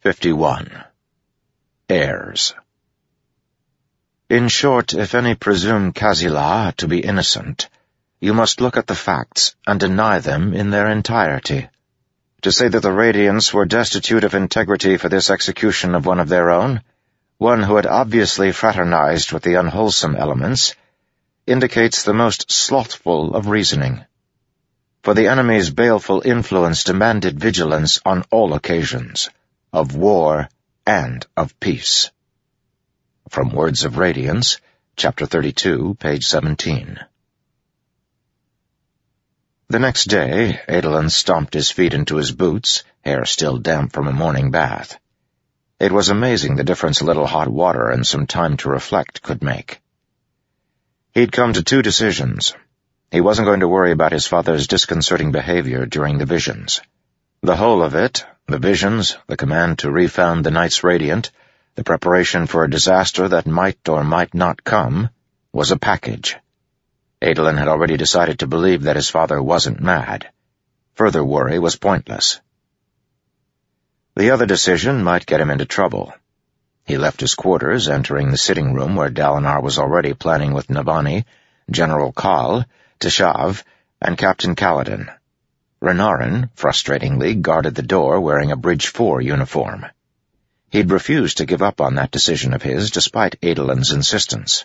51. Heirs. In short, if any presume Kazila to be innocent, you must look at the facts and deny them in their entirety. To say that the Radiants were destitute of integrity for this execution of one of their own, one who had obviously fraternized with the unwholesome elements, indicates the most slothful of reasoning. For the enemy's baleful influence demanded vigilance on all occasions, of war and of peace. From Words of Radiance, Chapter 32, page 17. The next day, Adolin stomped his feet into his boots, hair still damp from a morning bath. It was amazing the difference a little hot water and some time to reflect could make. He'd come to two decisions. He wasn't going to worry about his father's disconcerting behavior during the visions. The whole of it, the visions, the command to refound the Knights Radiant, the preparation for a disaster that might or might not come, was a package. Adolin had already decided to believe that his father wasn't mad. Further worry was pointless. The other decision might get him into trouble. He left his quarters, entering the sitting room where Dalinar was already planning with Navani, General Kal, Teshav, and Captain Kaladin. Renarin, frustratingly, guarded the door wearing a Bridge 4 uniform. He'd refused to give up on that decision of his, despite Adolin's insistence.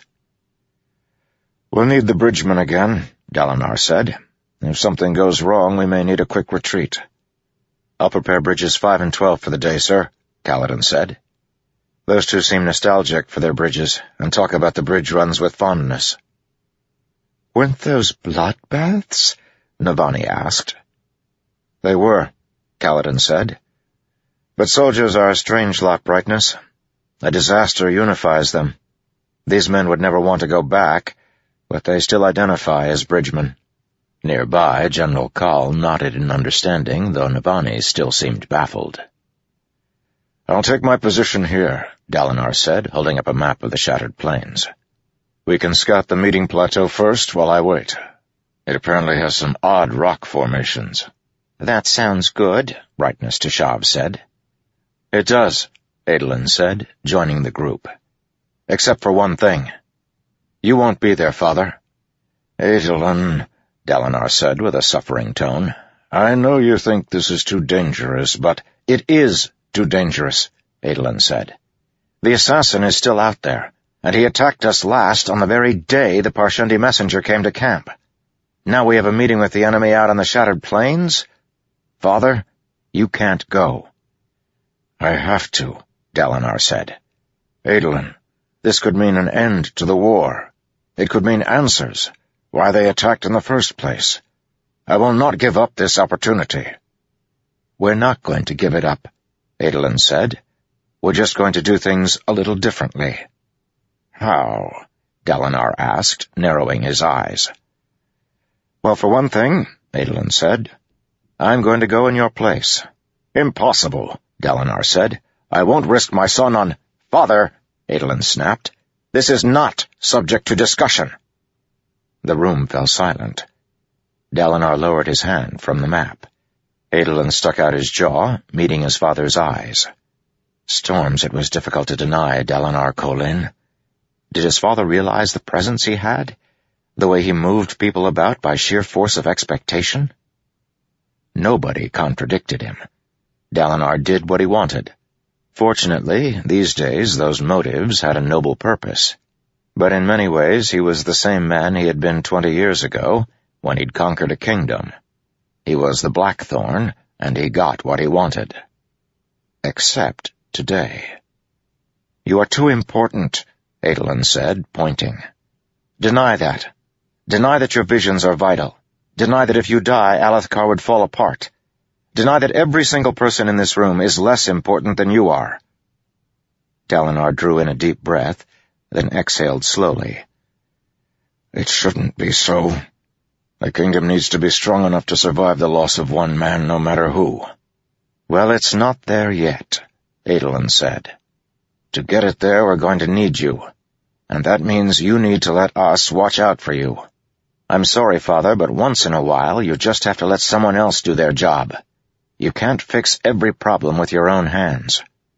"We'll need the bridgemen again," Dalinar said. "If something goes wrong, we may need a quick retreat." "I'll prepare bridges 5 and 12 for the day, sir," Kaladin said. "Those two seem nostalgic for their bridges, and talk about the bridge runs with fondness." "Weren't those bloodbaths?" Navani asked. "They were," Kaladin said. "But soldiers are a strange lot, Brightness. A disaster unifies them. These men would never want to go back, but they still identify as bridgemen." Nearby, General Kal nodded in understanding, though Navani still seemed baffled. "I'll take my position here," Dalinar said, holding up a map of the Shattered Plains. "We can scout the meeting plateau first while I wait. It apparently has some odd rock formations." "That sounds good," Brightness Teshav said. "It does," Adolin said, joining the group. "Except for one thing. You won't be there, Father." "Adolin," Dalinar said with a suffering tone, "I know you think this is too dangerous, but—" "It is too dangerous," Adolin said. "The assassin is still out there, and he attacked us last on the very day the Parshendi messenger came to camp. Now we have a meeting with the enemy out on the Shattered Plains? Father, you can't go." "I have to," Dalinar said. "Adolin, this could mean an end to the war. It could mean answers, why they attacked in the first place. I will not give up this opportunity." "We're not going to give it up," Adolin said. "We're just going to do things a little differently." "How?" Dalinar asked, narrowing his eyes. "Well, for one thing," Adolin said, "I'm going to go in your place." "Impossible," Dalinar said. "I won't risk my son on—" "Father," Adolin snapped, "this is not subject to discussion." The room fell silent. Dalinar lowered his hand from the map. Adolin stuck out his jaw, meeting his father's eyes. Storms it was difficult to deny Dalinar Kholin. Did his father realize the presence he had? The way he moved people about by sheer force of expectation? Nobody contradicted him. Dalinar did what he wanted. Fortunately, these days those motives had a noble purpose. But in many ways he was the same man he had been 20 years ago, when he'd conquered a kingdom. He was the Blackthorn, and he got what he wanted. Except today. "You are too important," Adolin said, pointing. "Deny that. Deny that your visions are vital. Deny that if you die, Alethkar would fall apart. Deny that every single person in this room is less important than you are." Dalinar drew in a deep breath, then exhaled slowly. "It shouldn't be so. The kingdom needs to be strong enough to survive the loss of one man, no matter who." "Well, it's not there yet," Adolin said. "To get it there, we're going to need you. And that means you need to let us watch out for you. I'm sorry, Father, but once in a while you just have to let someone else do their job. You can't fix every problem with your own hands."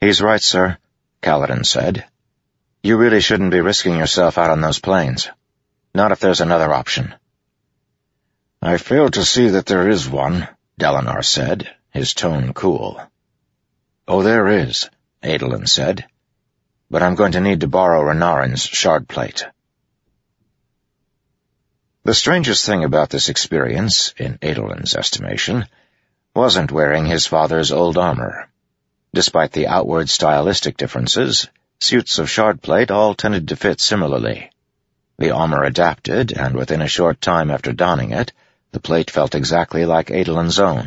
"He's right, sir," Kaladin said. "You really shouldn't be risking yourself out on those plains. Not if there's another option." "I fail to see that there is one," Dalinar said, his tone cool. "Oh, there is," Adolin said. "But I'm going to need to borrow Renarin's shard plate." The strangest thing about this experience, in Adolin's estimation, wasn't wearing his father's old armor. Despite the outward stylistic differences, suits of shard plate all tended to fit similarly. The armor adapted, and within a short time after donning it, the plate felt exactly like Adolin's own.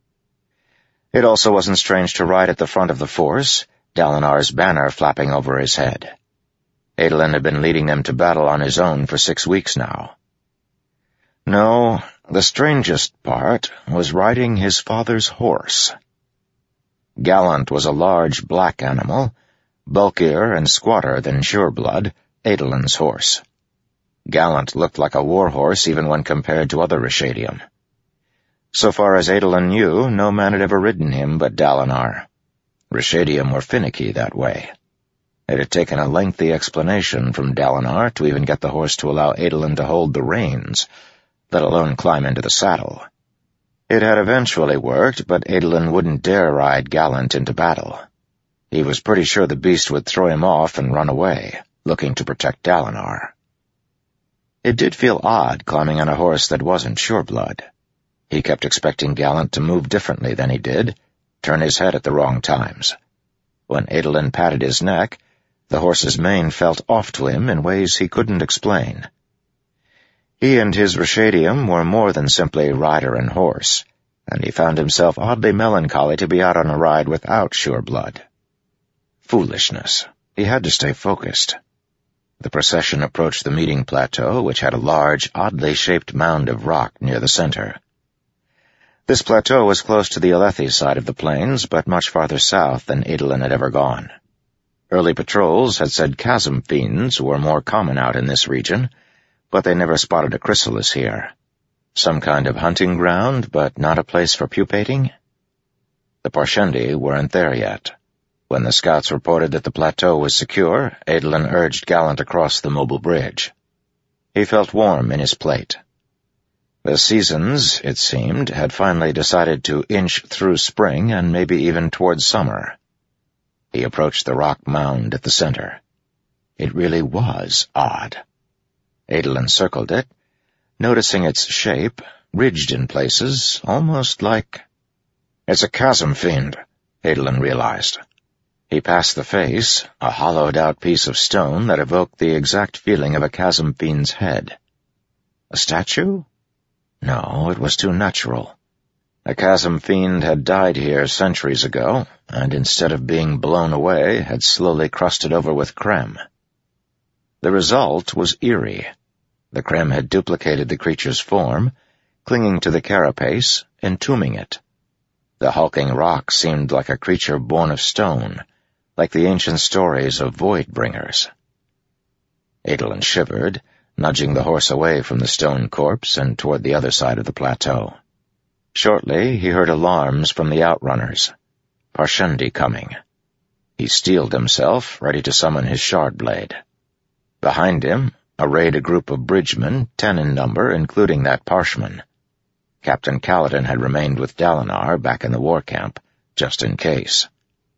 It also wasn't strange to ride at the front of the force, Dalinar's banner flapping over his head. Adolin had been leading them to battle on his own for 6 weeks now. No, the strangest part was riding his father's horse. Gallant was a large black animal, bulkier and squatter than Sureblood, Adolin's horse. Gallant looked like a war horse even when compared to other Rishadium. So far as Adolin knew, no man had ever ridden him but Dalinar. Rishadium were finicky that way. It had taken a lengthy explanation from Dalinar to even get the horse to allow Adolin to hold the reins, let alone climb into the saddle. It had eventually worked, but Adolin wouldn't dare ride Gallant into battle. He was pretty sure the beast would throw him off and run away, looking to protect Dalinar. It did feel odd climbing on a horse that wasn't Sureblood. He kept expecting Gallant to move differently than he did, turn his head at the wrong times. When Adolin patted his neck, the horse's mane felt off to him in ways he couldn't explain. He and his Rishadium were more than simply rider and horse, and he found himself oddly melancholy to be out on a ride without Sureblood. Foolishness. He had to stay focused. The procession approached the meeting plateau, which had a large, oddly shaped mound of rock near the center. This plateau was close to the Alethi side of the plains, but much farther south than Adolin had ever gone. Early patrols had said chasm fiends were more common out in this region, but they never spotted a chrysalis here. Some kind of hunting ground, but not a place for pupating? The Parshendi weren't there yet. When the scouts reported that the plateau was secure, Adolin urged Gallant across the mobile bridge. He felt warm in his plate. The seasons, it seemed, had finally decided to inch through spring and maybe even towards summer. He approached the rock mound at the center. It really was odd. Adolin circled it, noticing its shape, ridged in places, almost like— "It's a chasm fiend," Adolin realized. He passed the face, a hollowed-out piece of stone that evoked the exact feeling of a chasm fiend's head. A statue? No, it was too natural. A chasm fiend had died here centuries ago, and instead of being blown away, had slowly crusted over with crem. The result was eerie. The crem had duplicated the creature's form, clinging to the carapace, entombing it. The hulking rock seemed like a creature born of stone, like the ancient stories of Void-bringers. Adolin shivered, nudging the horse away from the stone corpse and toward the other side of the plateau. Shortly, he heard alarms from the outrunners. Parshendi coming. He steeled himself, ready to summon his shard blade. Behind him, arrayed a group of bridgemen, 10 in number, including that Parshman. Captain Kaladin had remained with Dalinar back in the war camp, just in case.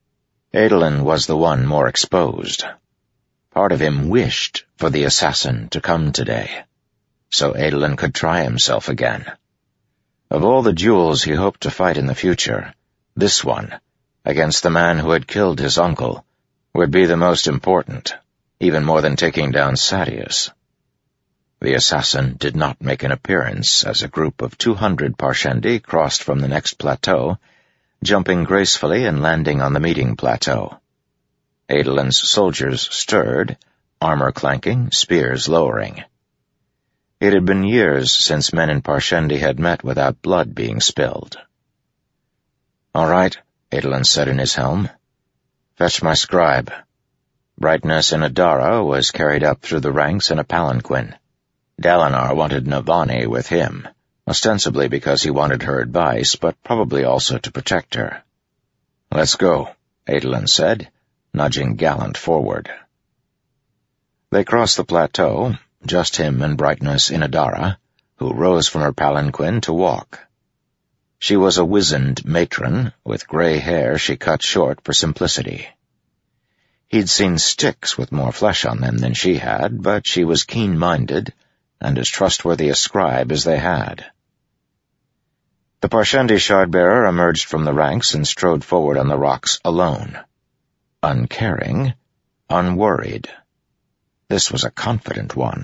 Adolin was the one more exposed. Part of him wished for the assassin to come today, so Adolin could try himself again. Of all the duels he hoped to fight in the future, this one, against the man who had killed his uncle, would be the most important, even more than taking down Sadeas. The assassin did not make an appearance as a group of 200 Parshendi crossed from the next plateau, jumping gracefully and landing on the meeting plateau. Adolin's soldiers stirred, armor clanking, spears lowering. It had been years since men in Parshendi had met without blood being spilled. "All right," Adolin said in his helm. "Fetch my scribe." Brightness in Adara was carried up through the ranks in a palanquin. Dalinar wanted Navani with him, ostensibly because he wanted her advice, but probably also to protect her. "Let's go," Adolin said, nudging Gallant forward. They crossed the plateau, just him and Brightness Inadara, who rose from her palanquin to walk. She was a wizened matron, with grey hair she cut short for simplicity. He'd seen sticks with more flesh on them than she had, but she was keen-minded, and as trustworthy a scribe as they had. The Parshendi shard-bearer emerged from the ranks and strode forward on the rocks alone. Uncaring, unworried. This was a confident one.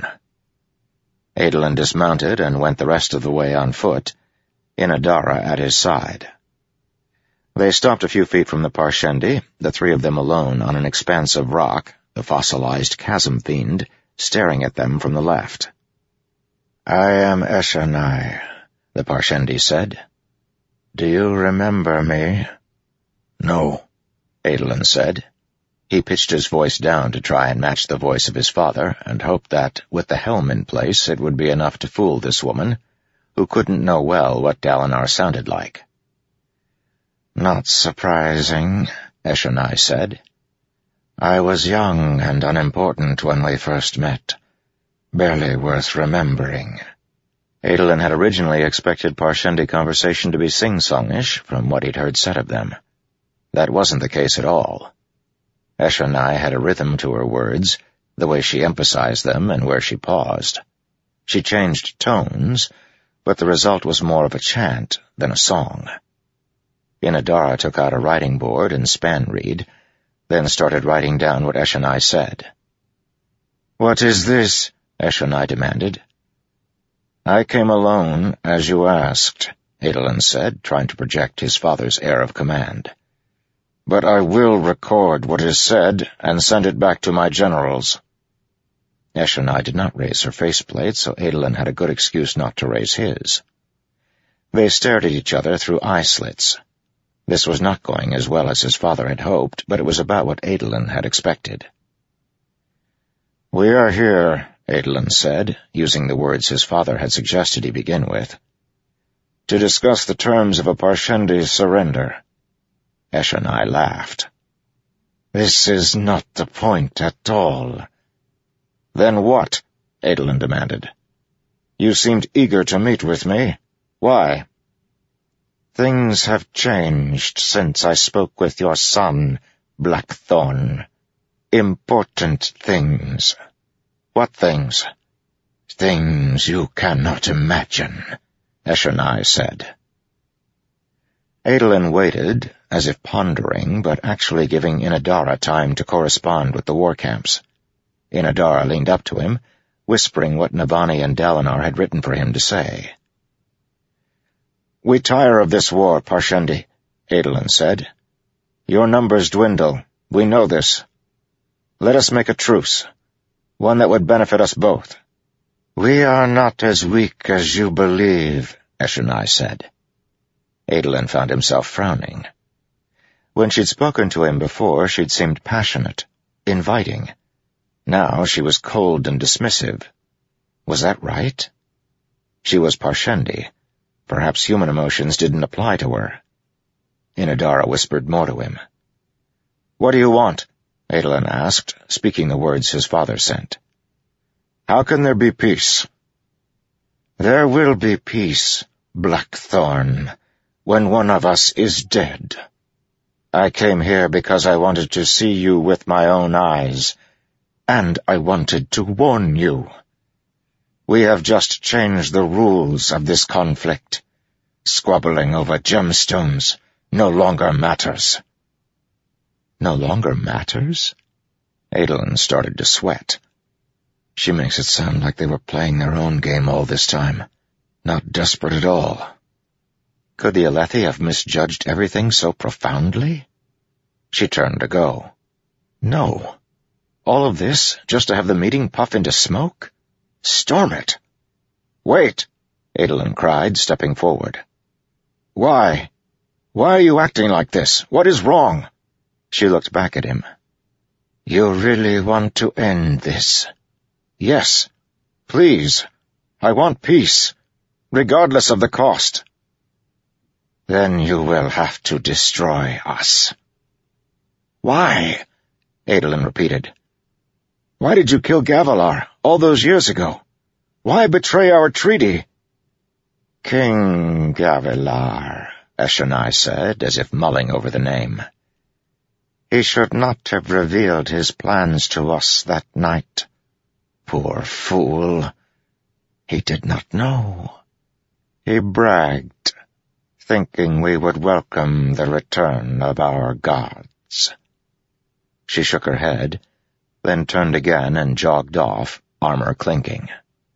Adolin dismounted and went the rest of the way on foot, Inadara at his side. They stopped a few feet from the Parshendi, the three of them alone on an expanse of rock, the fossilized chasm fiend, staring at them from the left. "I am Eshonai," the Parshendi said. "Do you remember me?" "No," Adolin said. He pitched his voice down to try and match the voice of his father, and hoped that, with the helm in place, it would be enough to fool this woman, who couldn't know well what Dalinar sounded like. "Not surprising," Eshonai said. "I was young and unimportant when we first met. Barely worth remembering." Adolin had originally expected Parshendi conversation to be sing-songish from what he'd heard said of them. That wasn't the case at all. Eshonai had a rhythm to her words, the way she emphasized them and where she paused. She changed tones, but the result was more of a chant than a song. Inadara took out a writing board and span-reed, then started writing down what Eshonai said. "What is this?" Eshonai demanded. "I came alone, as you asked," Adolin said, trying to project his father's air of command. "But I will record what is said and send it back to my generals." Eshonai did not raise her faceplate, so Adolin had a good excuse not to raise his. They stared at each other through eye-slits. This was not going as well as his father had hoped, but it was about what Adolin had expected. "We are here," Adolin said, using the words his father had suggested he begin with, "to discuss the terms of a Parshendi surrender." Eshonai laughed. "This is not the point at all." "Then what?" Adolin demanded. "You seemed eager to meet with me. Why?" "Things have changed since I spoke with your son, Blackthorn. Important things." "What things?" "Things you cannot imagine," Eshonai said. Adolin waited, as if pondering, but actually giving Inadara time to correspond with the war camps. Inadara leaned up to him, whispering what Navani and Dalinar had written for him to say. "We tire of this war, Parshendi," Adolin said. "Your numbers dwindle. We know this. Let us make a truce, one that would benefit us both." "We are not as weak as you believe," Eshonai said. Adolin found himself frowning. When she'd spoken to him before, she'd seemed passionate, inviting. Now she was cold and dismissive. Was that right? She was Parshendi. Perhaps human emotions didn't apply to her. Inadara whispered more to him. "What do you want?" Adolin asked, speaking the words his father sent. "How can there be peace?" "There will be peace, Blackthorn, when one of us is dead. I came here because I wanted to see you with my own eyes, and I wanted to warn you. We have just changed the rules of this conflict. Squabbling over gemstones no longer matters." "No longer matters?" Adolin started to sweat. She makes it sound like they were playing their own game all this time, not desperate at all. Could the Alethi have misjudged everything so profoundly? She turned to go. No. All of this just to have the meeting puff into smoke? Storm it! "Wait!" Adolin cried, stepping forward. "Why? Why are you acting like this? What is wrong?" She looked back at him. "You really want to end this?" "Yes. Please. I want peace, regardless of the cost." "Then you will have to destroy us." Why? Adolin repeated. Why did you kill Gavilar all those years ago? Why betray our treaty? King Gavilar, Eshonai said, as if mulling over the name. He should not have revealed his plans to us that night. Poor fool. He did not know. He bragged, thinking we would welcome the return of our gods. She shook her head, then turned again and jogged off, armor clinking.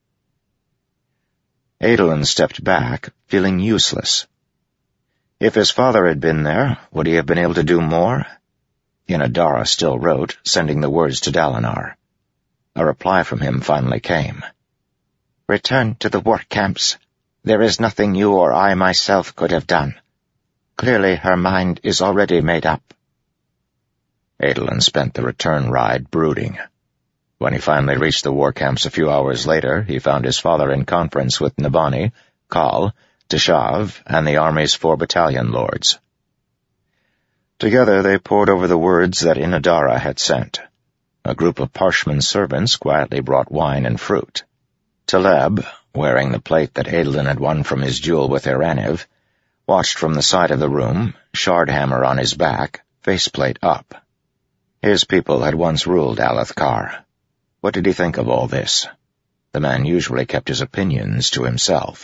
Adolin stepped back, feeling useless. If his father had been there, would he have been able to do more? Inadara still wrote, sending the words to Dalinar. A reply from him finally came. Return to the war camps. There is nothing you or I myself could have done. Clearly her mind is already made up. Adolin spent the return ride brooding. When he finally reached the war camps a few hours later, he found his father in conference with Navani, Khal, Teshav, and the army's 4 battalion lords. Together they pored over the words that Inadara had sent. A group of Parshman servants quietly brought wine and fruit. Taleb, wearing the plate that Adolin had won from his duel with Iraniv, watched from the side of the room, shard hammer on his back, faceplate up. His people had once ruled Alethkar. What did he think of all this? The man usually kept his opinions to himself.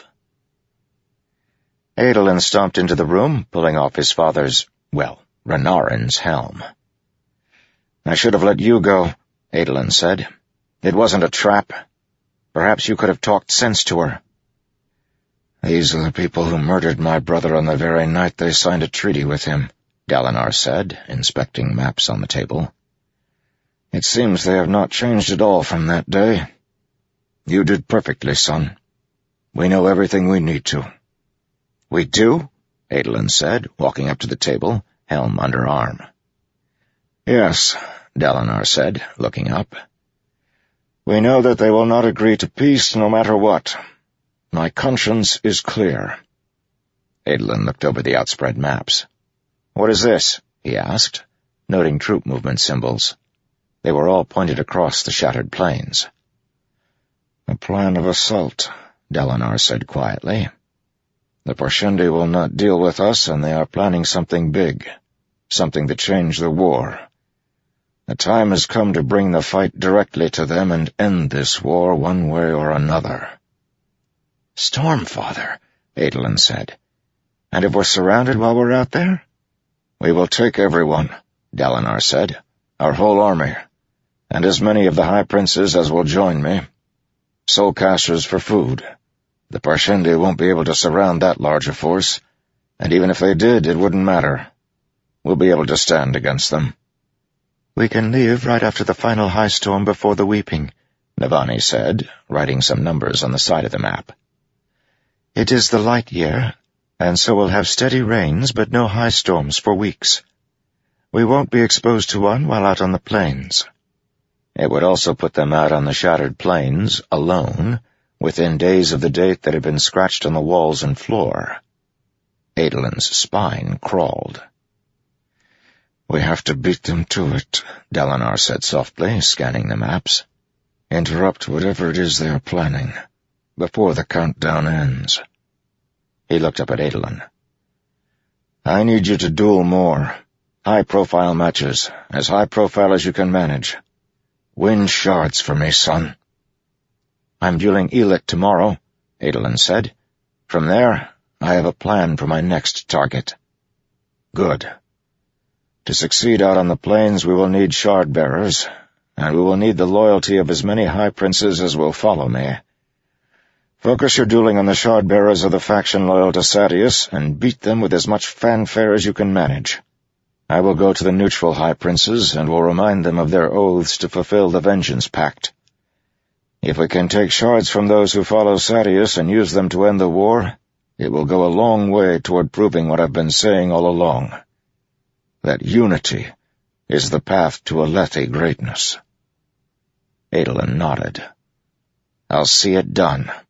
Adolin stomped into the room, pulling off his father's, Renarin's helm. I should have let you go, Adolin said. It wasn't a trap. Perhaps you could have talked sense to her. These are the people who murdered my brother on the very night they signed a treaty with him, Dalinar said, inspecting maps on the table. It seems they have not changed at all from that day. You did perfectly, son. We know everything we need to. We do? Adolin said, walking up to the table, helm under arm. Yes, Dalinar said, looking up. We know that they will not agree to peace no matter what. My conscience is clear. Adolin looked over the outspread maps. What is this? He asked, noting troop movement symbols. They were all pointed across the shattered plains. A plan of assault, Dalinar said quietly. The Parshendi will not deal with us, and they are planning something big, something to change the war. The time has come to bring the fight directly to them and end this war one way or another. Stormfather, Adolin said. And if we're surrounded while we're out there? We will take everyone, Dalinar said, our whole army, and as many of the high princes as will join me. Soul casters for food. The Parshendi won't be able to surround that large a force, and even if they did, it wouldn't matter. We'll be able to stand against them. We can leave right after the final high storm before the weeping, Navani said, writing some numbers on the side of the map. It is the light year, and so we'll have steady rains but no high storms for weeks. We won't be exposed to one while out on the plains. It would also put them out on the shattered plains, alone, within days of the date that had been scratched on the walls and floor. Adolin's spine crawled. We have to beat them to it, Dalinar said softly, scanning the maps. Interrupt whatever it is they are planning, before the countdown ends. He looked up at Adolin. I need you to duel more. High-profile matches, as high-profile as you can manage. Win shards for me, son. I'm dueling Elik tomorrow, Adolin said. From there, I have a plan for my next target. Good. To succeed out on the plains, we will need shard-bearers, and we will need the loyalty of as many high princes as will follow me. Focus your dueling on the shard-bearers of the faction loyal to Sadeas, and beat them with as much fanfare as you can manage. I will go to the neutral high princes, and will remind them of their oaths to fulfill the Vengeance Pact. If we can take shards from those who follow Sadeas and use them to end the war, it will go a long way toward proving what I've been saying all along. That unity is the path to Alethi greatness. Adolin nodded. I'll see it done.